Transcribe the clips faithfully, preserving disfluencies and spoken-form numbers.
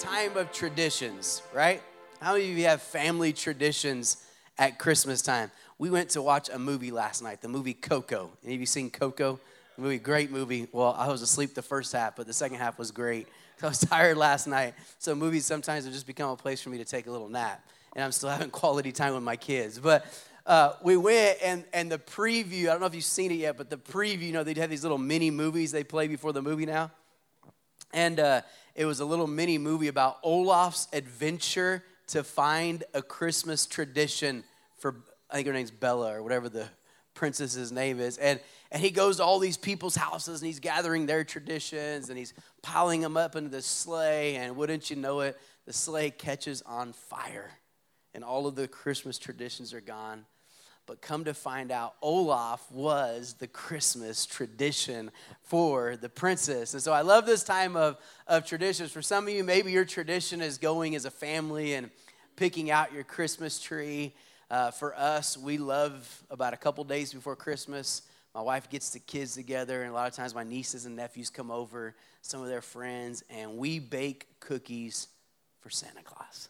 time of traditions, right? How many of you have family traditions at Christmas time? We went to watch a movie last night, the movie Coco. Any of you seen Coco? The movie, great movie. Well, I was asleep the first half, but the second half was great. I was tired last night. So movies sometimes have just become a place for me to take a little nap. And I'm still having quality time with my kids. But uh, we went, and, and the preview, I don't know if you've seen it yet, but the preview, you know, they'd have these little mini movies they play before the movie now. And uh, it was a little mini movie about Olaf's adventure to find a Christmas tradition for, I think her name's Bella or whatever the princess's name is. And and he goes to all these people's houses and he's gathering their traditions and he's piling them up into the sleigh. And wouldn't you know it, the sleigh catches on fire and all of the Christmas traditions are gone. But come to find out, Olaf was the Christmas tradition for the princess. And so I love this time of, of traditions. For some of you, maybe your tradition is going as a family and picking out your Christmas tree. Uh, for us, we love about a couple days before Christmas, my wife gets the kids together, and a lot of times my nieces and nephews come over, some of their friends, and we bake cookies for Santa Claus.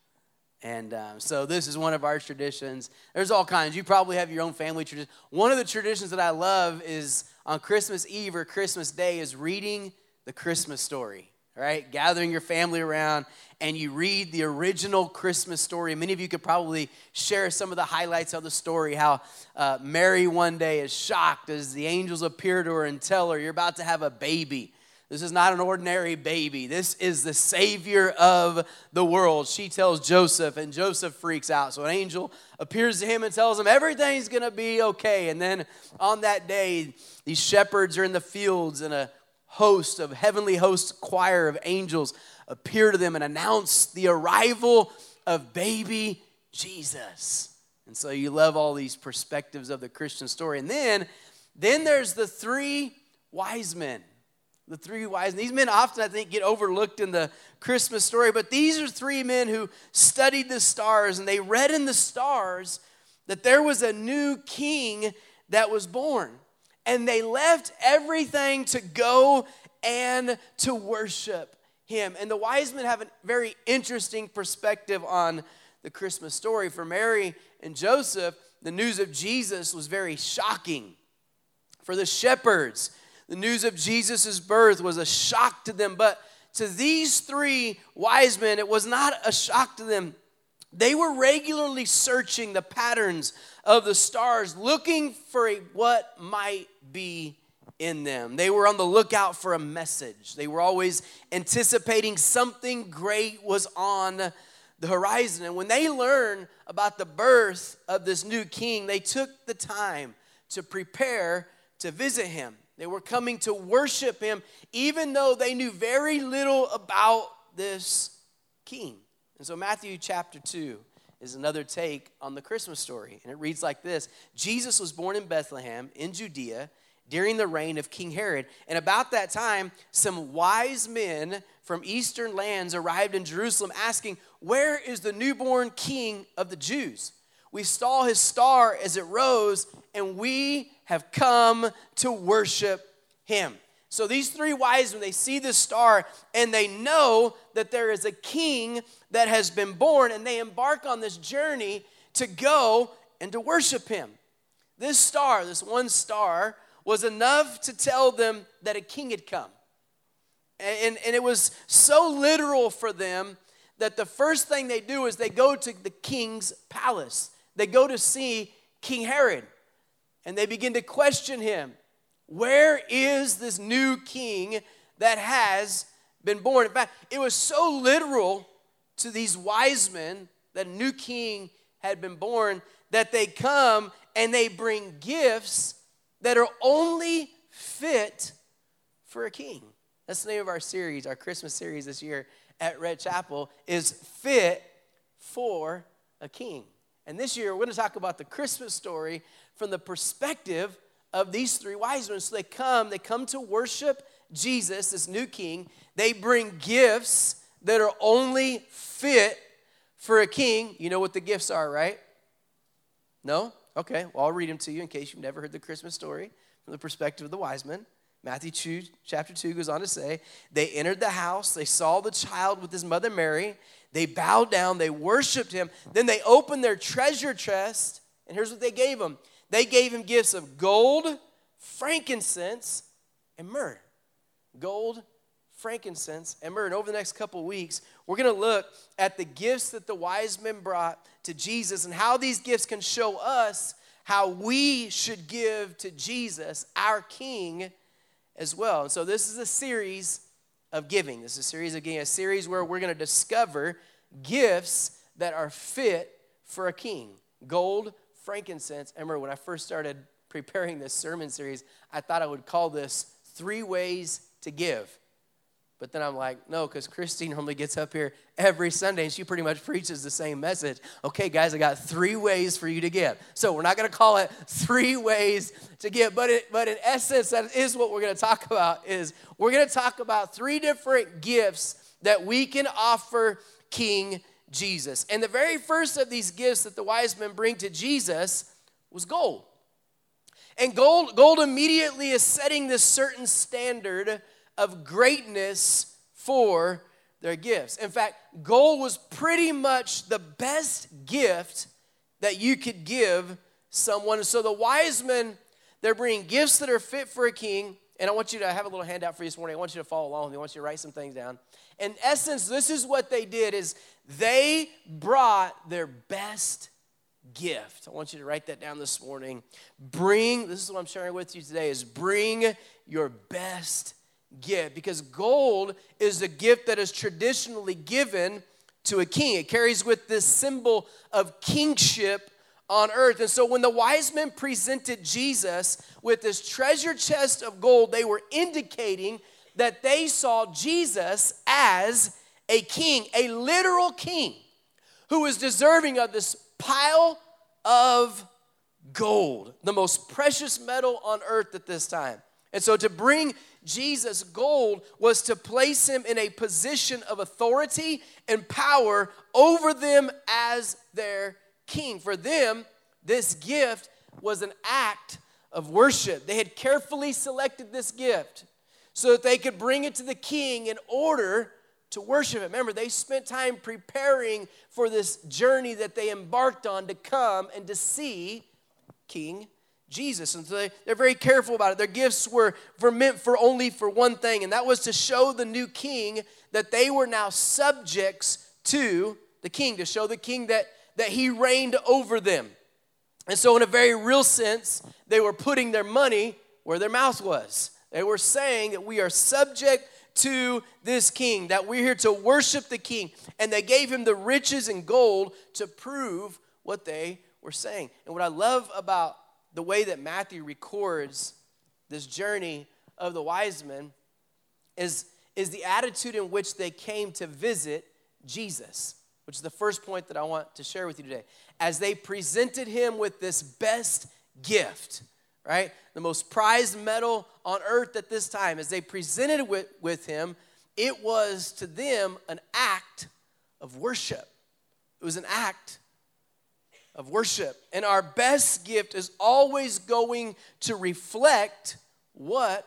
And um, so this is one of our traditions. There's all kinds. You probably have your own family tradition. One of the traditions that I love is on Christmas Eve or Christmas Day is reading the Christmas story, right? Gathering your family around and you read the original Christmas story. Many of you could probably share some of the highlights of the story, how uh, Mary one day is shocked as the angels appear to her and tell her, you're about to have a baby. This is not an ordinary baby. This is the Savior of the world. She tells Joseph, and Joseph freaks out. So an angel appears to him and tells him everything's going to be okay. And then on that day, these shepherds are in the fields, and a host of heavenly host choir of angels appear to them and announce the arrival of baby Jesus. And so you love all these perspectives of the Christian story. And then, then there's the three wise men. The three wise men. These men often, I think, get overlooked in the Christmas story, but these are three men who studied the stars, and they read in the stars that there was a new king that was born. And they left everything to go and to worship him. And the wise men have a very interesting perspective on the Christmas story. For Mary and Joseph, the news of Jesus was very shocking. For the shepherds, the news of Jesus' birth was a shock to them. But to these three wise men, it was not a shock to them. They were regularly searching the patterns of the stars, looking for a, what might be in them. They were on the lookout for a message. They were always anticipating something great was on the horizon. And when they learned about the birth of this new king, they took the time to prepare to visit him. They were coming to worship him, even though they knew very little about this king. And so Matthew chapter two is another take on the Christmas story. And it reads like this. Jesus was born in Bethlehem in Judea during the reign of King Herod. And about that time, some wise men from eastern lands arrived in Jerusalem asking, where is the newborn king of the Jews? We saw his star as it rose, and we have come to worship him. So these three wise men, they see the star, and they know that there is a king that has been born, and they embark on this journey to go and to worship him. This star, this one star, was enough to tell them that a king had come. And, and it was so literal for them that the first thing they do is they go to the king's palace. They go to see King Herod, and they begin to question him. Where is this new king that has been born? In fact, it was so literal to these wise men that a new king had been born that they come and they bring gifts that are only fit for a king. That's the name of our series, our Christmas series this year at Red Chapel, is Fit for a King. And this year, we're going to talk about the Christmas story from the perspective of these three wise men. So they come, they come to worship Jesus, this new king. They bring gifts that are only fit for a king. You know what the gifts are, right? No? Okay, well, I'll read them to you in case you've never heard the Christmas story from the perspective of the wise men. Matthew two, chapter two goes on to say, they entered the house, they saw the child with his mother Mary, they bowed down, they worshiped him, then they opened their treasure chest, and here's what they gave him. They gave him gifts of gold, frankincense, and myrrh. Gold, frankincense, and myrrh. And over the next couple weeks, we're going to look at the gifts that the wise men brought to Jesus and how these gifts can show us how we should give to Jesus, our King, as well. And so this is a series of giving. This is a series of giving, a series where we're going to discover gifts that are fit for a king. Gold, frankincense, and myrrh. When I first started preparing this sermon series, I thought I would call this Three Ways to Give. But then I'm like, no, because Christy normally gets up here every Sunday and she pretty much preaches the same message. Okay, guys, I got three ways for you to give. So we're not going to call it Three Ways to Give, but it, but in essence, that is what we're going to talk about. Is we're going to talk about three different gifts that we can offer King Jesus. And the very first of these gifts that the wise men bring to Jesus was gold. And gold, gold immediately is setting this certain standard of greatness for their gifts. In fact, gold was pretty much the best gift that you could give someone. So the wise men, they're bringing gifts that are fit for a king. And I want you to I have a little handout for you this morning. I want you to follow along with me. I want you to write some things down. In essence, this is what they did is they brought their best gift. I want you to write that down this morning. Bring, this is what I'm sharing with you today, is bring your best gift. Because gold is a gift that is traditionally given to a king. It carries with this symbol of kingship on earth. And so when the wise men presented Jesus with this treasure chest of gold, they were indicating that they saw Jesus as a king, a literal king, who was deserving of this pile of gold, the most precious metal on earth at this time. And so to bring Jesus gold was to place him in a position of authority and power over them as their king. For them, this gift was an act of worship. They had carefully selected this gift so that they could bring it to the king in order to worship him. Remember, they spent time preparing for this journey that they embarked on to come and to see King Jesus. And so they, they're very careful about it. Their gifts were, were meant for only for one thing, and that was to show the new king that they were now subjects to the king, to show the king that, that he reigned over them. And so in a very real sense, they were putting their money where their mouth was. They were saying that we are subject to this king, that we're here to worship the king. And they gave him the riches and gold to prove what they were saying. And what I love about the way that Matthew records this journey of the wise men is, is the attitude in which they came to visit Jesus, which is the first point that I want to share with you today. As they presented him with this best gift, right? The most prized metal on earth at this time. As they presented with, with him, it was to them an act of worship. It was an act of worship. And our best gift is always going to reflect what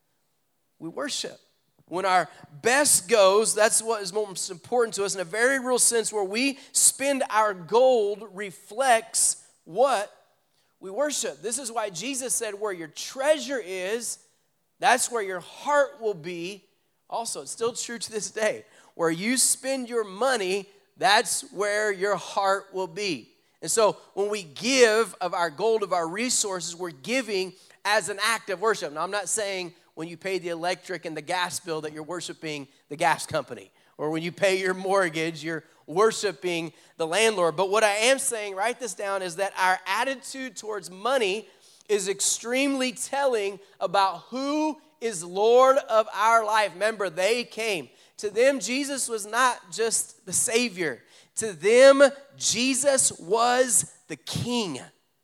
we worship. When our best goes, that's what is most important to us in a very real sense. Where we spend our gold reflects what we worship. This is why Jesus said, where your treasure is, that's where your heart will be. Also, it's still true to this day. Where you spend your money, that's where your heart will be. And so when we give of our gold, of our resources, we're giving as an act of worship. Now, I'm not saying when you pay the electric and the gas bill that you're worshiping the gas company. Or when you pay your mortgage, you're worshiping the landlord. But what I am saying, write this down, is that our attitude towards money is extremely telling about who is Lord of our life. Remember, they came. To them, Jesus was not just the Savior. To them, Jesus was the King.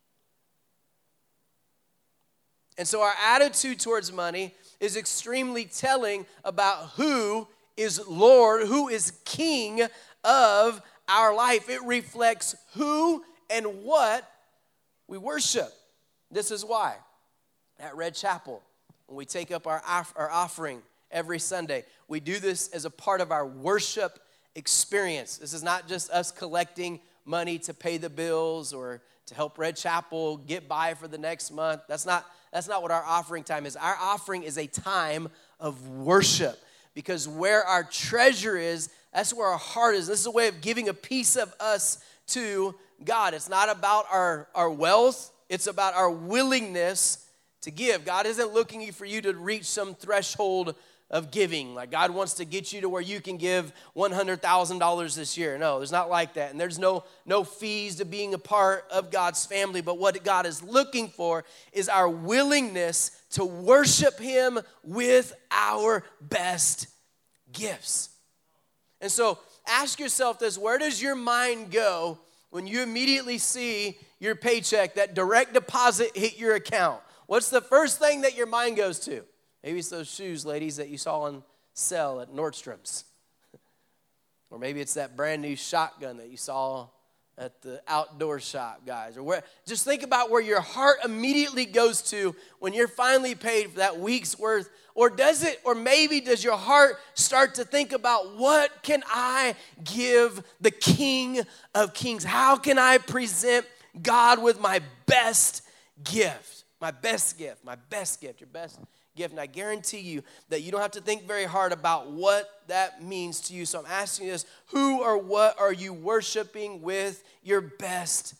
And so our attitude towards money is extremely telling about who is Lord, who is King of our life. It reflects who and what we worship. This is why at Red Chapel, when we take up our, our offering every Sunday, we do this as a part of our worship experience. This is not just us collecting money to pay the bills or to help Red Chapel get by for the next month. That's not, that's not what our offering time is. Our offering is a time of worship, because where our treasure is, that's where our heart is. This is a way of giving a piece of us to God. It's not about our, our wealth. It's about our willingness to give. God isn't looking for you to reach some threshold of giving. Like God wants to get you to where you can give one hundred thousand dollars this year. No, there's not like that. And there's no, no fees to being a part of God's family. But what God is looking for is our willingness to worship him with our best gifts. And so ask yourself this: where does your mind go when you immediately see your paycheck, that direct deposit hit your account? What's the first thing that your mind goes to? Maybe it's those shoes, ladies, that you saw on sale at Nordstrom's. Or maybe it's that brand new shotgun that you saw at the outdoor shop, guys. Or where, just think about where your heart immediately goes to when you're finally paid for that week's worth. Or does it, or maybe does your heart start to think about, what can I give the King of Kings? How can I present God with my best gift? My best gift, my best gift, your best gift. And I guarantee you that you don't have to think very hard about what that means to you. So I'm asking you this: who or what are you worshiping with your best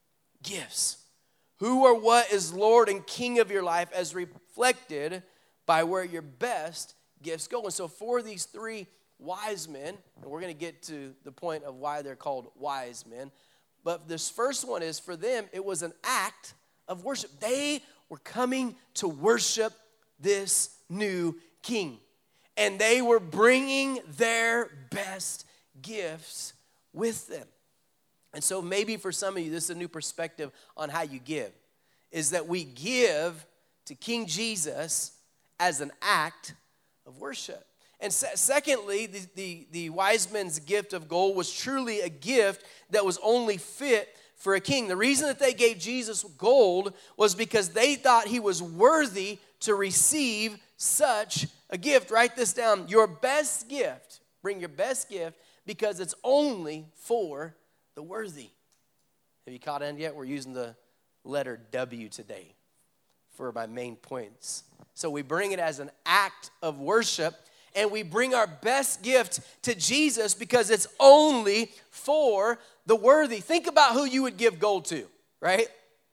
gifts? Who or what is Lord and King of your life, as reflected by where your best gifts go? And so for these three wise men, and we're going to get to the point of why they're called wise men, but this first one is, for them, it was an act of worship. They were coming to worship this new king, and they were bringing their best gifts with them. And so maybe for some of you, this is a new perspective on how you give, is that we give to King Jesus as an act of worship. And se- secondly, the, the, the wise men's gift of gold was truly a gift that was only fit for a king. The reason that they gave Jesus gold was because they thought he was worthy to receive such a gift. Write this down: your best gift. Bring your best gift, because it's only for the worthy. Have you caught on yet? We're using the letter W today for my main points. So we bring it as an act of worship, and we bring our best gift to Jesus because it's only for the worthy. Think about who you would give gold to, right?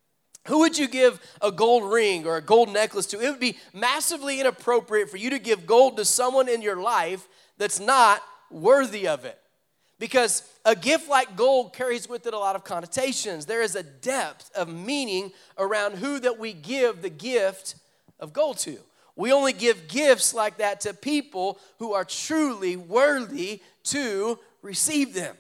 Who would you give a gold ring or a gold necklace to? It would be massively inappropriate for you to give gold to someone in your life that's not worthy of it. Because a gift like gold carries with it a lot of connotations. There is a depth of meaning around who that we give the gift of gold to. We only give gifts like that to people who are truly worthy to receive them.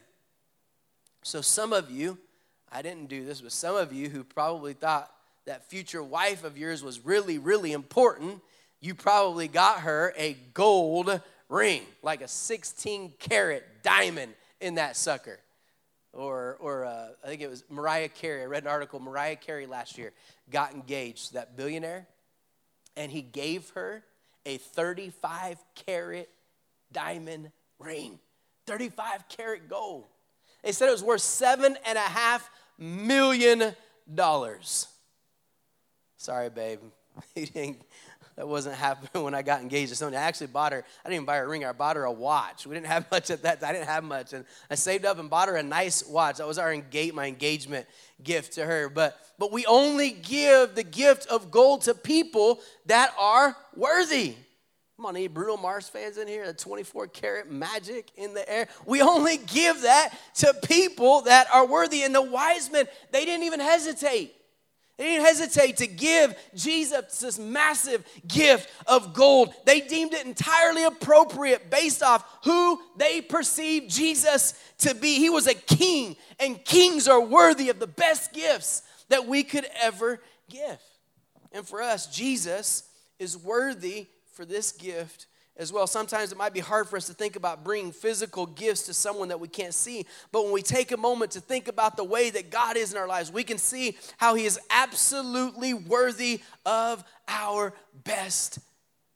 So some of you, I didn't do this, but some of you who probably thought that future wife of yours was really, really important, you probably got her a gold ring, like a sixteen karat diamond in that sucker. Or, or uh, I think it was Mariah Carey. I read an article. Mariah Carey last year got engaged, that billionaire, and he gave her a thirty-five karat diamond ring. thirty-five karat gold. They said it was worth seven and a half million dollars. Sorry, babe. That wasn't happening when I got engaged to someone. I actually bought her, I didn't even buy her a ring, I bought her a watch. We didn't have much at that time. I didn't have much. And I saved up and bought her a nice watch. That was our engage, my engagement gift to her. But, but we only give the gift of gold to people that are worthy. Come on, any Bruno Mars fans in here? The twenty-four karat magic in the air. We only give that to people that are worthy. And the wise men, they didn't even hesitate. They didn't hesitate to give Jesus this massive gift of gold. They deemed it entirely appropriate based off who they perceived Jesus to be. He was a king, and kings are worthy of the best gifts that we could ever give. And for us, Jesus is worthy for this gift as well. Sometimes it might be hard for us to think about bringing physical gifts to someone that we can't see. But when we take a moment to think about the way that God is in our lives, we can see how he is absolutely worthy of our best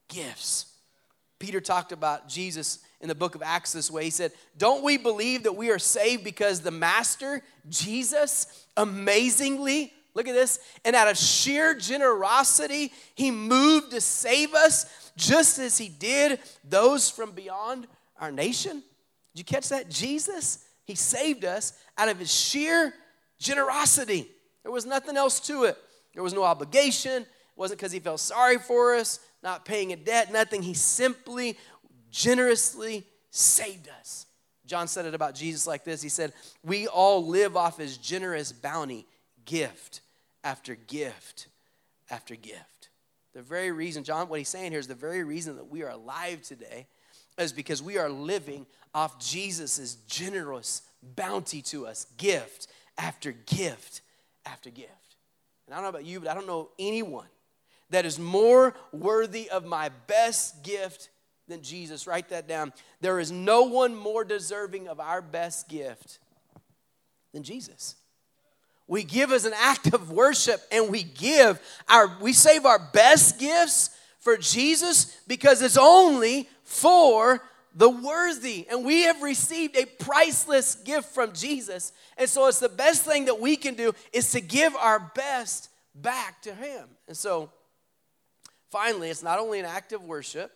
gifts. Peter talked about Jesus in the book of Acts this way. He said, don't we believe that we are saved because the Master, Jesus, amazingly, look at this, and out of sheer generosity, he moved to save us just as he did those from beyond our nation? Did you catch that? Jesus, he saved us out of his sheer generosity. There was nothing else to it. There was no obligation. It wasn't because he felt sorry for us, not paying a debt, nothing. He simply, generously saved us. John said it about Jesus like this. He said, we all live off his generous bounty, gift after gift after gift. The very reason, John, what he's saying here is the very reason that we are alive today is because we are living off Jesus' generous bounty to us, gift after gift after gift. And I don't know about you, but I don't know anyone that is more worthy of my best gift than Jesus. Write that down. There is no one more deserving of our best gift than Jesus. We give as an act of worship, and we give our, we save our best gifts for Jesus because it's only for the worthy. And we have received a priceless gift from Jesus. And so it's the best thing that we can do is to give our best back to him. And so finally, it's not only an act of worship,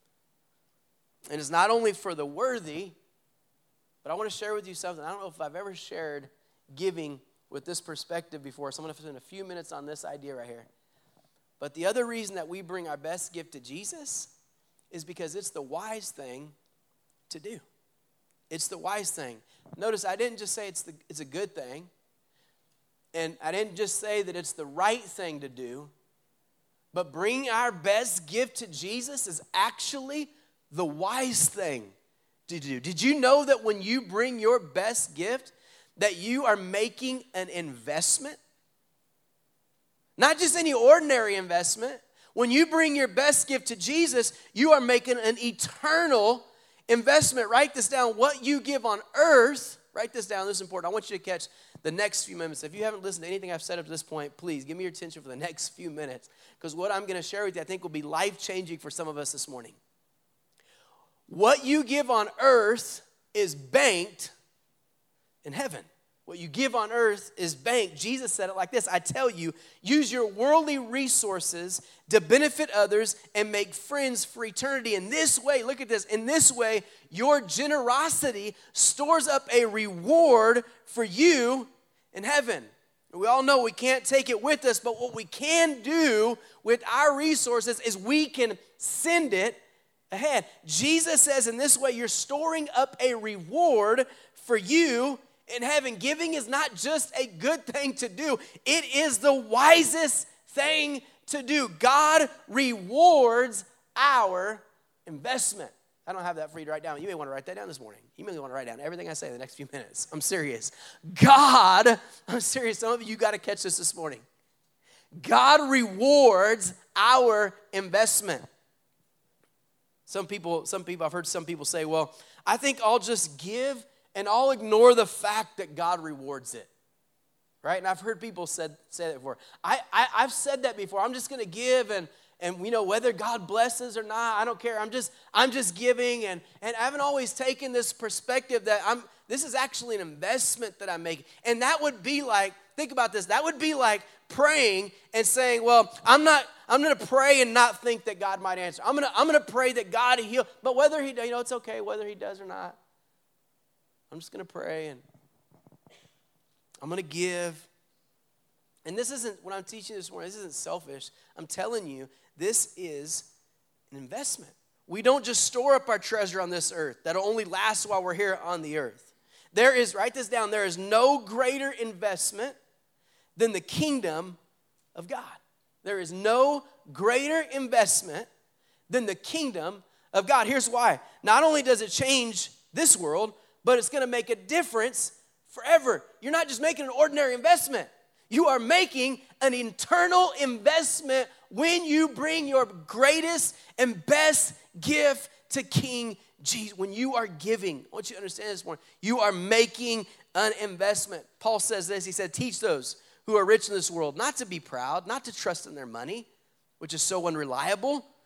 and it's not only for the worthy, but I want to share with you something. I don't know if I've ever shared giving with this perspective before, so I'm going to spend a few minutes on this idea right here. But the other reason that we bring our best gift to Jesus is because it's the wise thing to do. It's the wise thing. Notice I didn't just say it's the it's a good thing, and I didn't just say that it's the right thing to do, but bring our best gift to Jesus is actually the wise thing to do. Did you know that when you bring your best gift, that you are making an investment? Not just any ordinary investment. When you bring your best gift to Jesus, you are making an eternal investment. Write this down. What you give on earth, write this down. This is important. I want you to catch the next few minutes. If you haven't listened to anything I've said up to this point, please give me your attention for the next few minutes, because what I'm going to share with you, I think, will be life-changing for some of us this morning. What you give on earth is banked in heaven. What you give on earth is banked. Jesus said it like this: I tell you, use your worldly resources to benefit others and make friends for eternity. In this way, look at this, in this way, your generosity stores up a reward for you in heaven. We all know we can't take it with us, but what we can do with our resources is we can send it ahead. Jesus says in this way, you're storing up a reward for you in heaven. Giving is not just a good thing to do. It is the wisest thing to do. God rewards our investment. I don't have that for you to write down. You may want to write that down this morning. You may want to write down everything I say in the next few minutes. I'm serious. God, I'm serious. Some of you got to catch this this morning. God rewards our investment. Some people, some people, I've heard some people say, well, I think I'll just give and I'll ignore the fact that God rewards it, right? And I've heard people said, say that before. I, I, I've said that before. I'm just going to give, and, and you know, whether God blesses or not, I don't care. I'm just, I'm just giving, and, and I haven't always taken this perspective that I'm, this is actually an investment that I'm making. And that would be like, think about this, that would be like praying and saying, well, I'm not, I'm going to pray and not think that God might answer. I'm going to, I'm going to pray that God heal, but whether he, you know, it's okay whether he does or not. I'm just going to pray, and I'm going to give. And this isn't, when I'm teaching this morning, this isn't selfish. I'm telling you, this is an investment. We don't just store up our treasure on this earth that'll only last while we're here on the earth. There is, write this down, there is no greater investment than the kingdom of God. There is no greater investment than the kingdom of God. Here's why. Not only does it change this world, but it's going to make a difference forever. You're not just making an ordinary investment. You are making an eternal investment when you bring your greatest and best gift to King Jesus. When you are giving, I want you to understand this morning, you are making an investment. Paul says this, he said, teach those who are rich in this world not to be proud, not to trust in their money, which is so unreliable,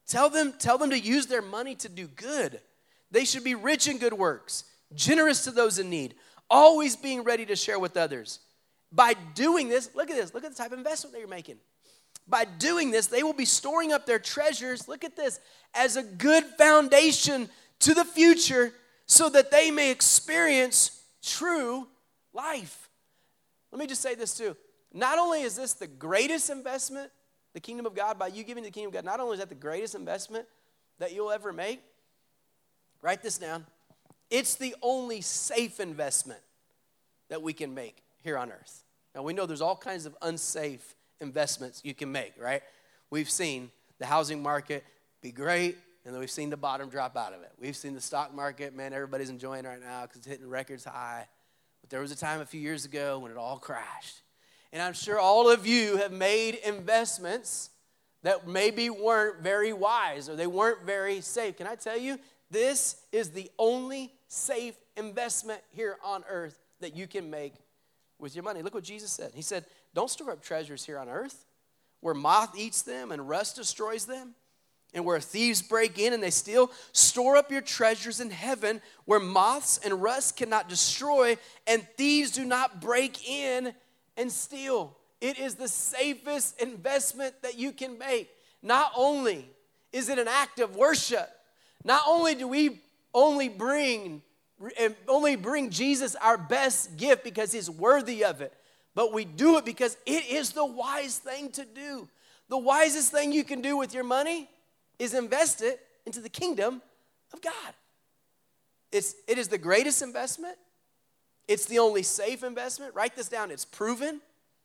Tell them, tell them to use their money to do good. They should be rich in good works, generous to those in need, always being ready to share with others. By doing this, look at this, look at the type of investment that you're making. By doing this, they will be storing up their treasures, look at this, as a good foundation to the future so that they may experience true life. Let me just say this too. Not only is this the greatest investment, the kingdom of God, by you giving to the kingdom of God, not only is that the greatest investment that you'll ever make, write this down, it's the only safe investment that we can make here on earth. Now, we know there's all kinds of unsafe investments you can make, right? We've seen the housing market be great, and then we've seen the bottom drop out of it. We've seen the stock market, man, everybody's enjoying right now because it's hitting records high. But there was a time a few years ago when it all crashed. And I'm sure all of you have made investments that maybe weren't very wise or they weren't very safe. Can I tell you, this is the only safe investment here on earth that you can make with your money. Look what Jesus said. He said, don't store up treasures here on earth where moth eats them and rust destroys them and where thieves break in and they steal. Store up your treasures in heaven where moths and rust cannot destroy and thieves do not break in and steal. It is the safest investment that you can make. Not only is it an act of worship, not only do we only bring only bring Jesus our best gift because he's worthy of it, but we do it because it is the wise thing to do. The wisest thing you can do with your money is invest it into the kingdom of God. It's, it is the greatest investment. It's the only safe investment. Write this down. It's proven.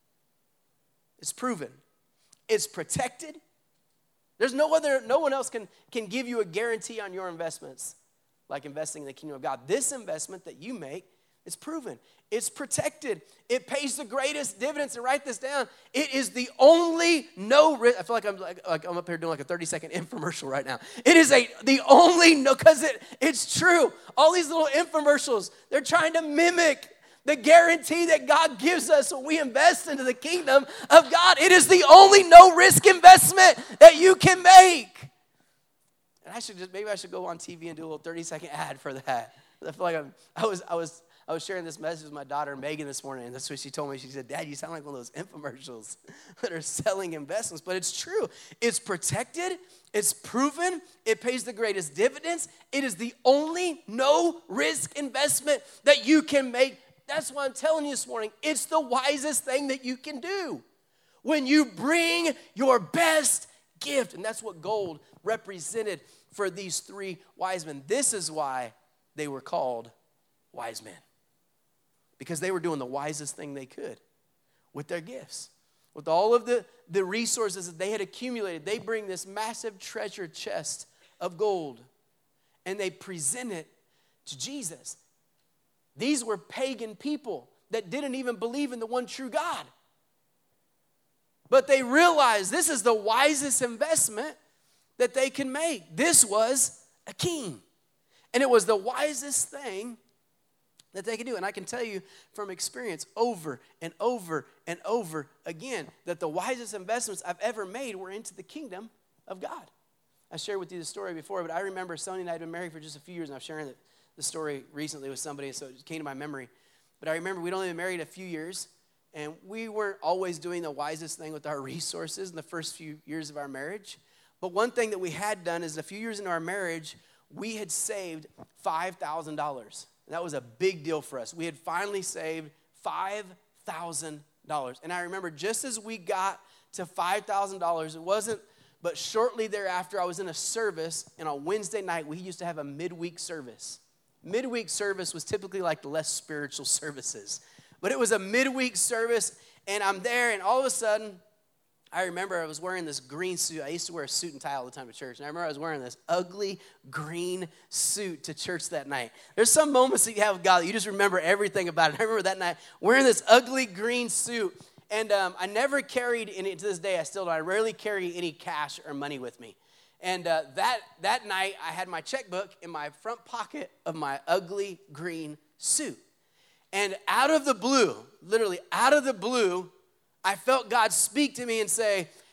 It's proven. It's protected. There's no other, no one else can, can give you a guarantee on your investments like investing in the kingdom of God. This investment that you make is proven. It's protected. It pays the greatest dividends. And write this down. It is the only no risk. I feel like I'm like, like I'm up here doing like a thirty second infomercial right now. It is a the only no, because it, it's true. All these little infomercials, they're trying to mimic the guarantee that God gives us when we invest into the kingdom of God. It is the only no risk investment that you can make. And I should just, maybe I should go on T V and do a little thirty second ad for that. I feel like I'm, I was, I was, I was sharing this message with my daughter Megan this morning, and that's what she told me. She said, Dad, you sound like one of those infomercials that are selling investments. But it's true. It's protected. It's proven. It pays the greatest dividends. It is the only no-risk investment that you can make. That's why I'm telling you this morning, it's the wisest thing that you can do. When you bring your best gift, and that's what gold represented for these three wise men. This is why they were called wise men. Because they were doing the wisest thing they could with their gifts. With all of the, the resources that they had accumulated, they bring this massive treasure chest of gold and they present it to Jesus. These were pagan people that didn't even believe in the one true God. But they realized this is the wisest investment that they can make. This was a king. And it was the wisest thing that they could do. And I can tell you from experience over and over and over again that the wisest investments I've ever made were into the kingdom of God. I shared with you the story before, but I remember Sony and I had been married for just a few years, and I was sharing the story recently with somebody, so it came to my memory. But I remember we'd only been married a few years, and we weren't always doing the wisest thing with our resources in the first few years of our marriage. But one thing that we had done is a few years into our marriage, we had saved five thousand dollars. And that was a big deal for us. We had finally saved five thousand dollars. And I remember just as we got to five thousand dollars, it wasn't, but shortly thereafter, I was in a service, and on Wednesday night, we used to have a midweek service. Midweek service was typically like the less spiritual services. But it was a midweek service, and I'm there, and all of a sudden, I remember I was wearing this green suit. I used to wear a suit and tie all the time to church. And I remember I was wearing this ugly green suit to church that night. There's some moments that you have with God that you just remember everything about it. I remember that night wearing this ugly green suit. And um, I never carried any, to this day, I still don't. I rarely carry any cash or money with me. And uh, that, that night, I had my checkbook in my front pocket of my ugly green suit. And out of the blue, literally out of the blue, I felt God speak to me and say,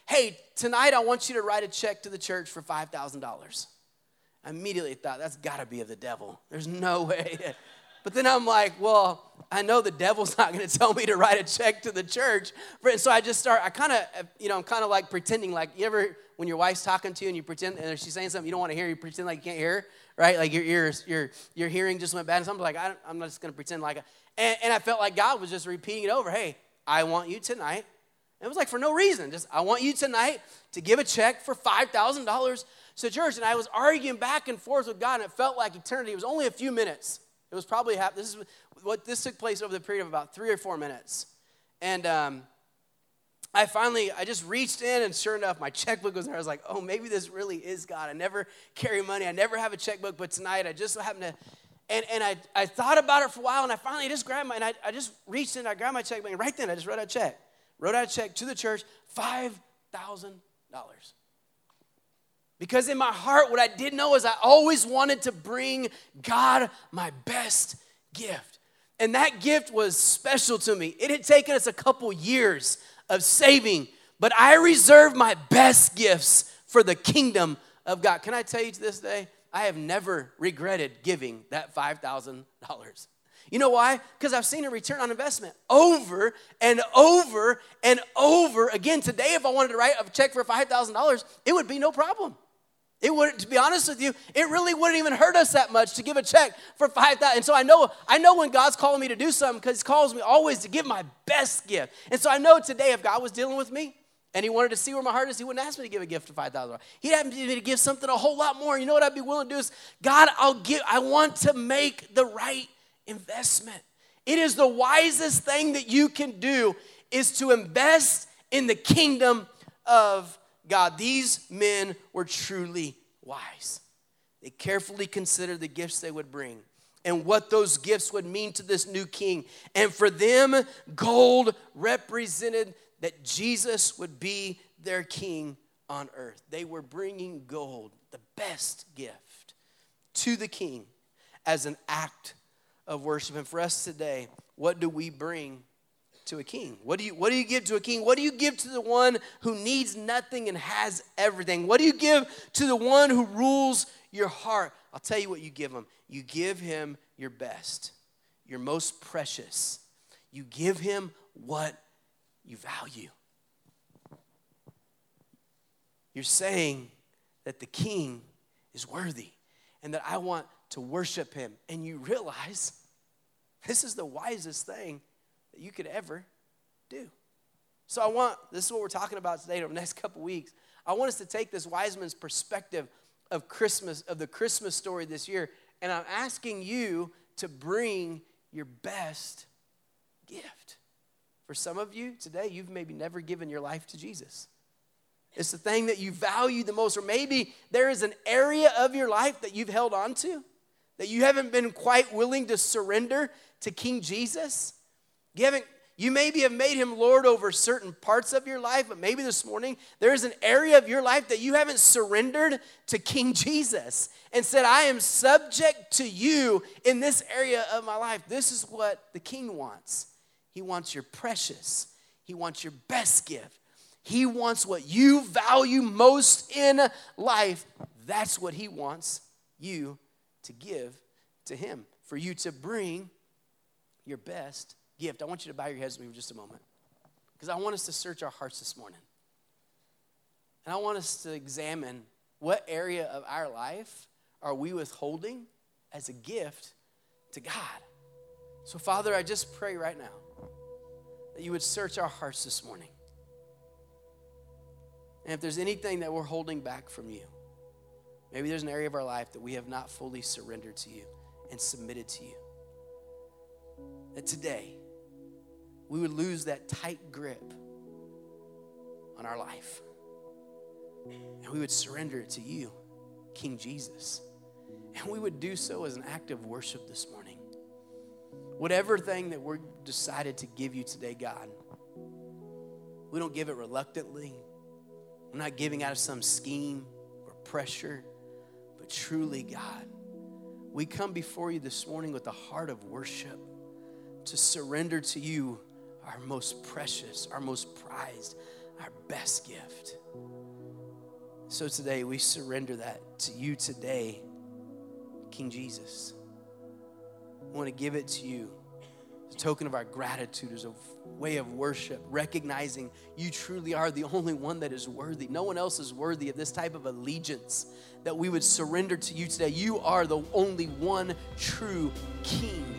hey, tonight I want you to write a check to the church for five thousand dollars. I immediately thought, that's got to be of the devil. There's no way. But then I'm like, well, I know the devil's not going to tell me to write a check to the church. And so I just start, I kind of, you know, I'm kind of like pretending like, you ever, when your wife's talking to you and you pretend, and she's saying something you don't want to hear, you pretend like you can't hear her, right? Like your ears, your your hearing just went bad. And something like, I don't, I'm not just going to pretend like, I, and, and I felt like God was just repeating it over. Hey, I want you tonight. It was like for no reason. Just, I want you tonight to give a check for five thousand dollars to church. And I was arguing back and forth with God, and it felt like eternity. It was only a few minutes. It was probably half, this is what this took place over the period of about three or four minutes. And um, I finally, I just reached in, and sure enough, my checkbook was there. I was like, oh, maybe this really is God. I never carry money. I never have a checkbook, but tonight I just happened to, and, and I, I thought about it for a while, and I finally just grabbed my, and I, I just reached in, I grabbed my checkbook, and right then I just wrote out a check. Wrote out a check to the church, five thousand dollars. Because in my heart, what I did know is I always wanted to bring God my best gift. And that gift was special to me. It had taken us a couple years of saving, but I reserved my best gifts for the kingdom of God. Can I tell you to this day, I have never regretted giving that five thousand dollars. You know why? Because I've seen a return on investment over and over and over again. Today, if I wanted to write a check for five thousand dollars, it would be no problem. It wouldn't, to be honest with you, it really wouldn't even hurt us that much to give a check for five thousand dollars. And so I know, I know when God's calling me to do something, because he calls me always to give my best gift. And so I know today, if God was dealing with me and he wanted to see where my heart is, he wouldn't ask me to give a gift of five thousand dollars. He'd have me to give something a whole lot more. You know what I'd be willing to do is, God, I'll give, I want to make the right investment. It is the wisest thing that you can do is to invest in the kingdom of God. These men were truly wise. They carefully considered the gifts they would bring and what those gifts would mean to this new king. And for them, gold represented that Jesus would be their king on earth. They were bringing gold, the best gift, to the king as an act of worship. And for us today, what do we bring to a king? What do you what do you give to a king? What do you give to the one who needs nothing and has everything? What do you give to the one who rules your heart? I'll tell you what you give him. You give him your best, your most precious. You give him what you value. You're saying that the king is worthy and that I want to worship him. And you realize this is the wisest thing that you could ever do. So I want, this is what we're talking about today over the next couple weeks. I want us to take this wise man's perspective of Christmas, of the Christmas story this year, and I'm asking you to bring your best gift. For some of you today, you've maybe never given your life to Jesus. It's the thing that you value the most, or maybe there is an area of your life that you've held on to, that you haven't been quite willing to surrender to King Jesus. You haven't, you maybe have made him Lord over certain parts of your life, but maybe this morning there's an area of your life that you haven't surrendered to King Jesus and said, I am subject to you in this area of my life. This is what the king wants. He wants your precious. He wants your best gift. He wants what you value most in life. That's what he wants you to give to him, for you to bring your best gift. I want you to bow your heads with me for just a moment, because I want us to search our hearts this morning. And I want us to examine what area of our life are we withholding as a gift to God. So, Father, I just pray right now that you would search our hearts this morning. And if there's anything that we're holding back from you, maybe there's an area of our life that we have not fully surrendered to you and submitted to you, that today we would lose that tight grip on our life. And we would surrender it to you, King Jesus. And we would do so as an act of worship this morning. Whatever thing that we're decided to give you today, God, we don't give it reluctantly. We're not giving out of some scheme or pressure, but truly, God, we come before you this morning with a heart of worship to surrender to you our most precious, our most prized, our best gift. So today we surrender that to you today, King Jesus. We want to give it to you as a token of our gratitude, as a way of worship, recognizing you truly are the only one that is worthy. No one else is worthy of this type of allegiance that we would surrender to you today. You are the only one true King.